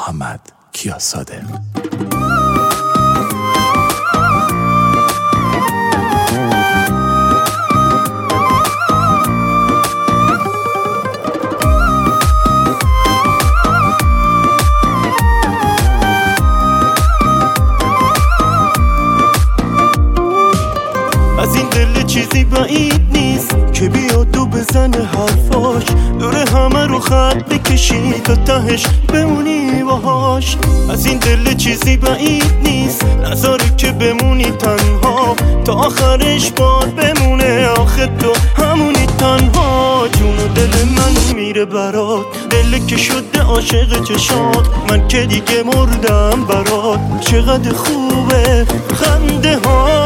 محمد کیاساده. از این دل چیزی بعید نیست که بیاد و بزنه حرفاش، دوره همه رو خط بکشی تا تهش بمونی باهاش. از این دل چیزی بعید نیست نذاره که بمونی تنها، تا آخرش باد بمونه آخه تو همونی تنها. جون و دل من میره برات، دل که شده عاشق چشات، من که دیگه مردم برات. چقدر خوبه خنده ها،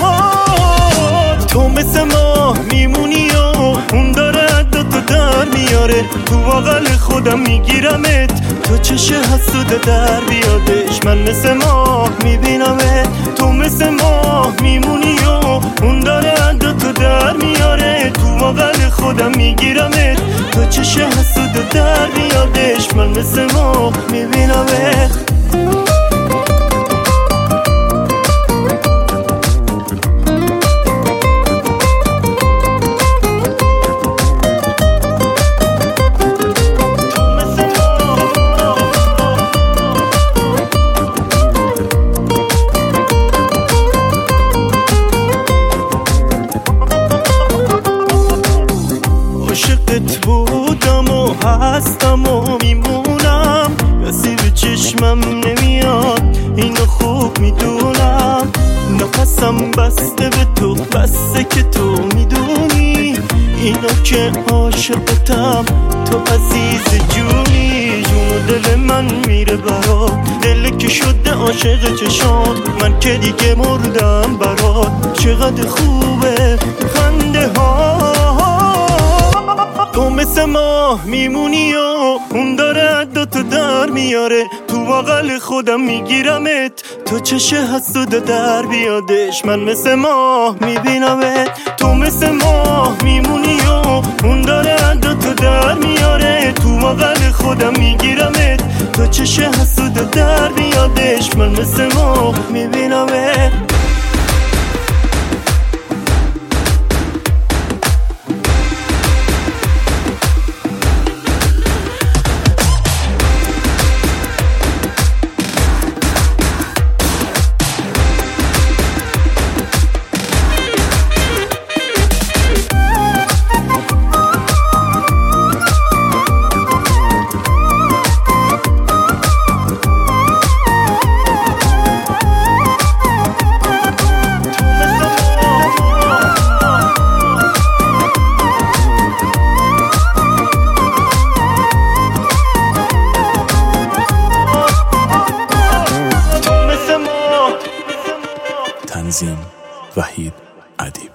تو مثل ماه میمونی و اون داره دوتا در میاره. تو بغل خودم میگیرمت، تو چشه حسوده در بیادش. من مثل ماه میبینمت، تو مثل ماه میمونی و اون داره دوتا در میاره. تو بغل خودم میگیرمت، تو چشه حسوده در بیادش. من مثل ماه میبینمت. عاشقت بودم و هستم و میمونم، کسی به چشمم نمیاد اینو خوب میدونم. نفسم بسته به تو، بسته که تو میدونی اینو که عاشقتم، تو عزیز جونی. جون و دل من میره برات، دل که شده عاشق چشات، من که دیگه مردم برات. چقدر خوبه خنده ها، تو مثل ماه میمونی و اون داره دوتا در میاره. تو بغل خودم میگیرمت، تو چشه حسوده در بیادش. من مثل ماه میبینمت، تو مثل ماه میمونی و اون داره دوتا در میاره. تو بغل خودم میگیرمت، تو چشه حسوده در بیادش. من مثل ماه میبینمت. تنظیم وحید ادیب.